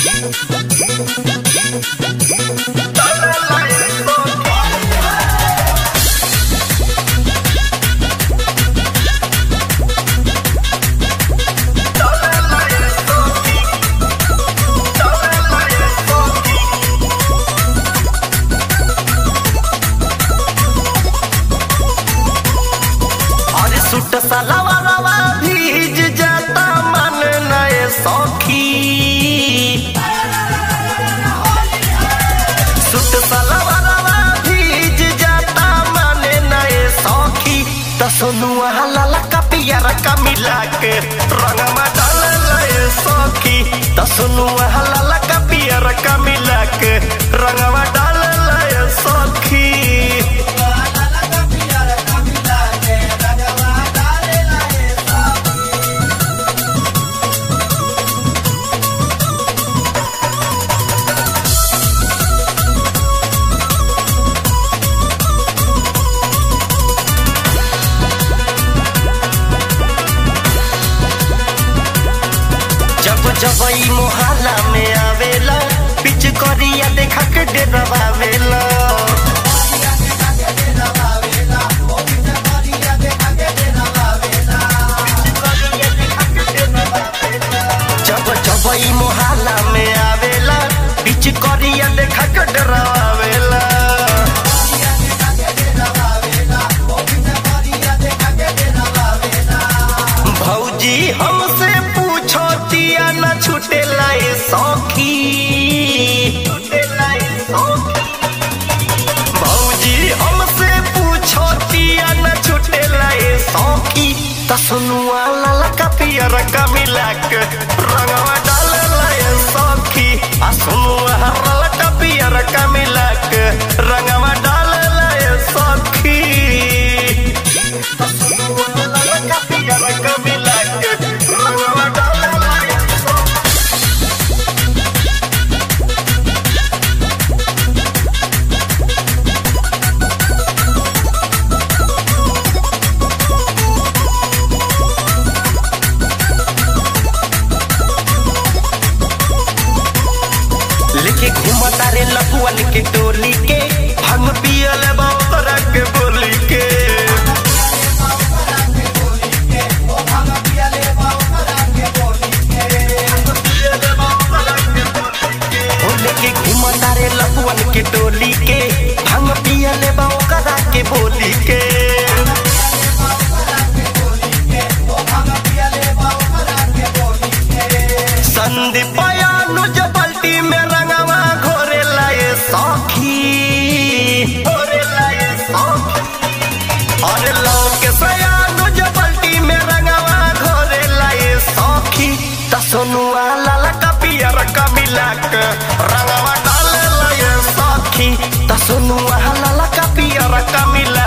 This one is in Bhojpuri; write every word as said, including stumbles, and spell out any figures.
सूट सलवारवा भीज जाता मन नए सौखी। सूट सलवारवा भीज जाता मन नए सौखी। तो सोनुआ लाला का पियर का मिला के रंगमा डाल नए सौखी। तो सोनुआ लाला का पियर का मिला के रंगमा डाल नए सौखी। जब ई मोहल्ला में आवेला पिच करिया देखा के डरावेला। जब जब ई मोहल्ला में आवेला पिच करिया देखा के डरावेला। भौजी हमसे पूछो तिया न छूटे लाए सौखी। भौजी हमसे पूछो तिया न छूटे लाए सौखी। तो सोनुआ लाला का पियर का मिला के रंगवा डाल लाए सौखी। आ सोनुआ लाला का पियर का मिला के रंगवा डाल लाए सौखी। सोनुआ लाला का पियर का मिला के रंगवा डाल लाए लेके घूमता रे लपुअन के टोली के भंग पियल बाबरा के बोली के। लेके घूमता रे लपुअन के टोली के भंग पियल बाबरा के बोली के। संदीप अनुज बाल्टी में रंगवा घोरे लाए सौखी। घोरे लाए सौखी और लोग अनुज बाल्टी में रंगवा घोरे लाए सौखी। तो सोनुआ लाला का पियर का मिला के रंगवा डाल लाए सौखी। तो सोनुआ लाला का पियर का मिला